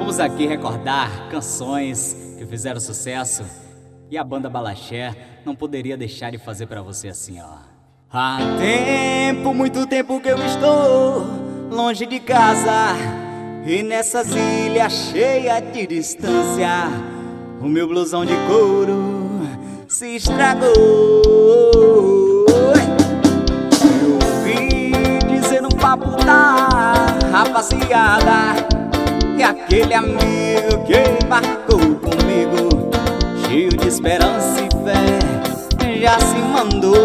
Vamos aqui recordar canções que fizeram sucesso e a banda Balaxé não poderia deixar de fazer pra você assim, ó. Há tempo, muito tempo que eu estou longe de casa, e nessas ilhas cheias de distância o meu blusão de couro se estragou. Eu ouvi dizer no papo da rapaziada que aquele amigo que marcou comigo, cheio de esperança e fé, já se mandou.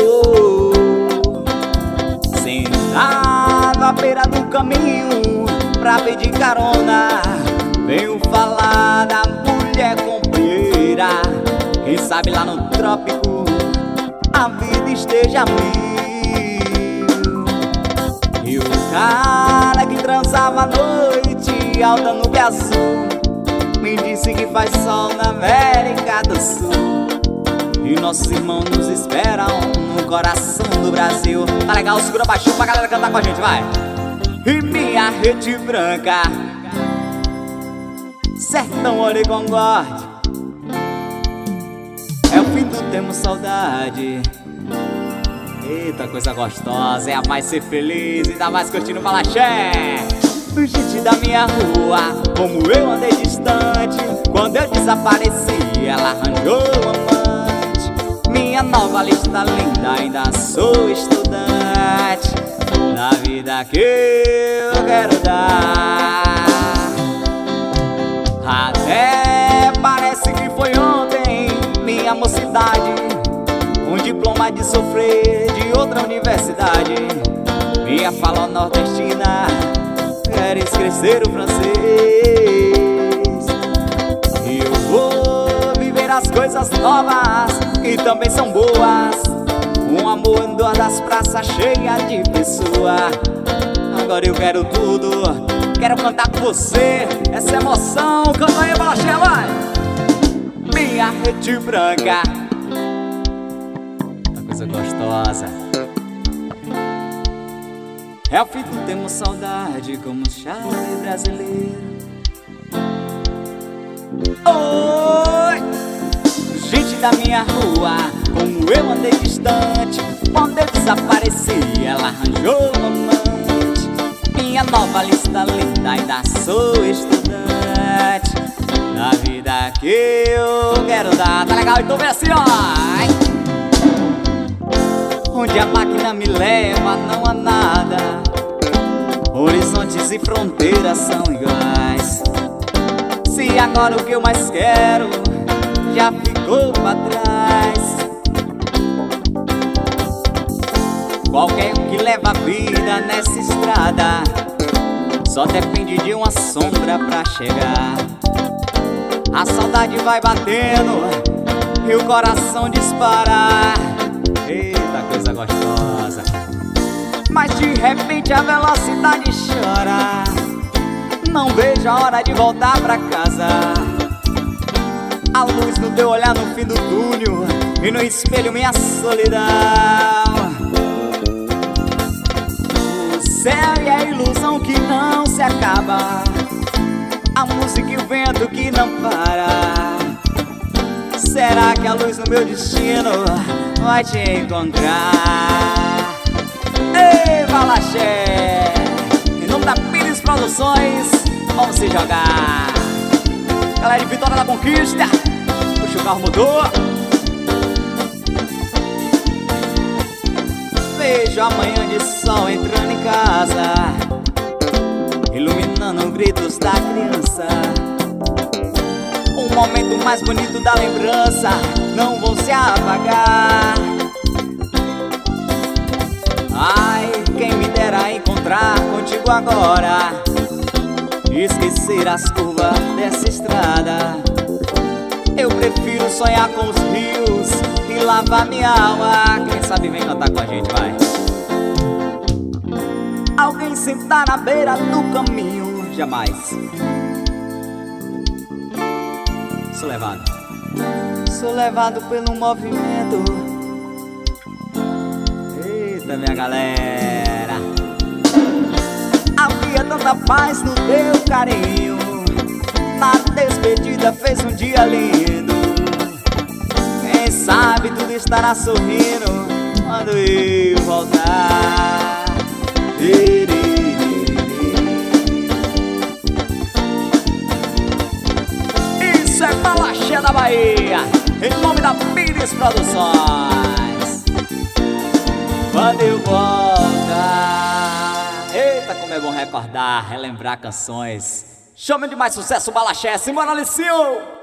Sentado à beira do caminho pra pedir carona, venho falar da mulher companheira. Quem sabe lá no trópico a vida esteja mil. E o cara que transava à noite alta no azul me disse que faz sol na América do Sul, e nossos irmãos nos esperam no coração do Brasil. Tá legal? Segura baixinho pra galera cantar com a gente, vai! E minha rede branca, sertão Oregon God, é o fim do tempo, saudade. Eita, coisa gostosa, é a mais ser feliz, ainda mais curtindo o Balaxé. Gente da minha rua, como eu andei distante, quando eu desapareci ela arranjou um amante. Minha nova lista linda, ainda sou estudante da vida que eu quero dar. Até parece que foi ontem minha mocidade, um diploma de sofrer de outra universidade. Minha fala nordestina quer esquecer o francês, e eu vou viver as coisas novas que também são boas. Um amor em duas das praças cheia de pessoa. Agora eu quero tudo, quero cantar com você essa emoção. Canta aí, Balaxé, vai! Minha rede branca, uma coisa gostosa. É o fim do tempo, saudade, como um chave brasileiro. Oi! Gente da minha rua, como eu andei distante, quando eu desapareci ela arranjou um amante. Minha nova lista linda, ainda sou estudante da vida que eu quero dar. Tá legal? Então vem assim, ó! Onde a máquina me leva não há nada, horizontes e fronteiras são iguais. Se agora o que eu mais quero já ficou pra trás, qualquer um que leva a vida nessa estrada só depende de uma sombra pra chegar. A saudade vai batendo e o coração dispara. Eita, coisa gostosa. Mas de repente a velocidade chora. Não vejo a hora de voltar pra casa. A luz no teu olhar no fim do túnel, e no espelho minha solidão. O céu e a ilusão que não se acaba, a música e o vento que não para. Será que a luz no meu destino vai te encontrar? Ei, Balaxé! Em nome da Pires Produções, vamos se jogar. Galera de Vitória da Conquista, puxa o carro motor. Vejo a manhã de sol entrando em casa, iluminando gritos da criança. O momento mais bonito da lembrança não vão se apagar. Ai, quem me dera encontrar contigo agora, esquecer as curvas dessa estrada. Eu prefiro sonhar com os rios e lavar minha alma. Quem sabe vem cantar com a gente, vai. Alguém sentar na beira do caminho, jamais. Sou levado pelo movimento. Eita, minha galera, havia tanta paz no teu carinho. estará sorrindo quando eu voltar. Isso é Balaxé da Bahia, em nome da Pires Produções. Quando eu voltar. Eita, como é bom recordar, relembrar canções. Chame de mais sucesso, Balaxé, Simona Alicinho.